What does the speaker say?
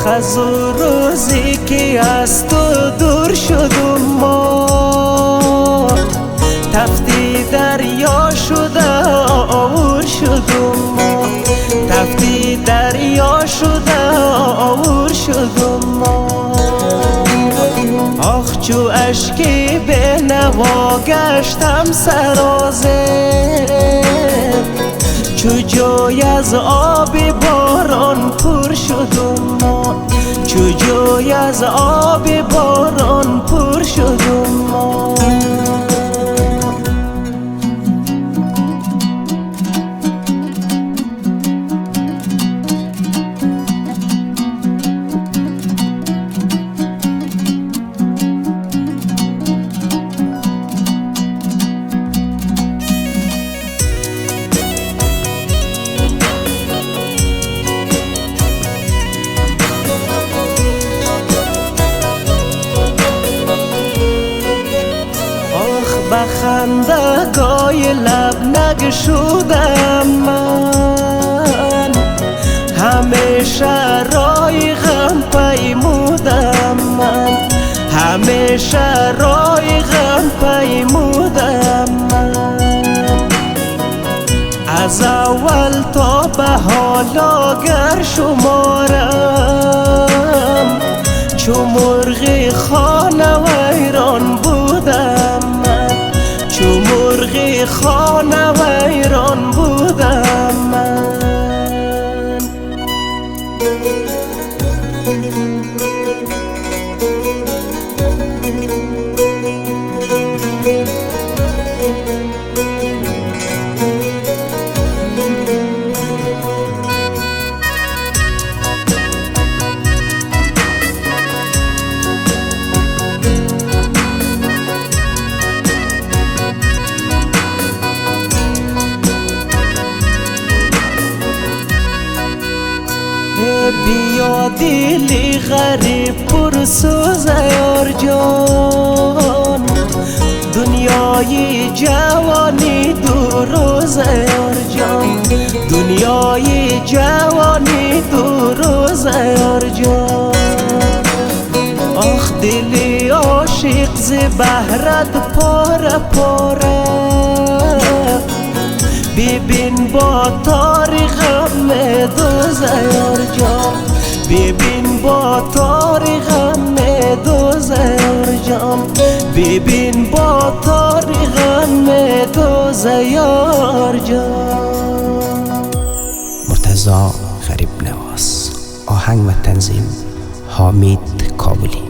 از روزی که از تو دور شدم ما، تفتی دریا شده آور شدم ما، تفتی دریا شده آور شدم ما. آخ چو اشکی به نوا گشتم سرازیر، چو جای از آب باران پر شدم ما، چو جای از آب باران پر شدم ما. بخندگای لب نگشودم من، همیشه رای غم پیمودم من، همیشه رای غم پیمودم من. از اول تا به حالا گر شمارم، چو مرغ خانه ویران بودم من، چو مرغ خانه ویران بودم من. بیا دلی غریب پر سوز یار جان، دنیای جوانی دو روز یار جان، دنیای جوانی دو روز یار جان. آخ دلی عاشق ز بهرت پاره پاره، ببین با تار غم دوز یار جان، ببین با تار غم دوز یار جان، ببین با تار غم دوز یار جان. مرتضی غریب نواز، آهنگ و تنظیم حامید کابلی.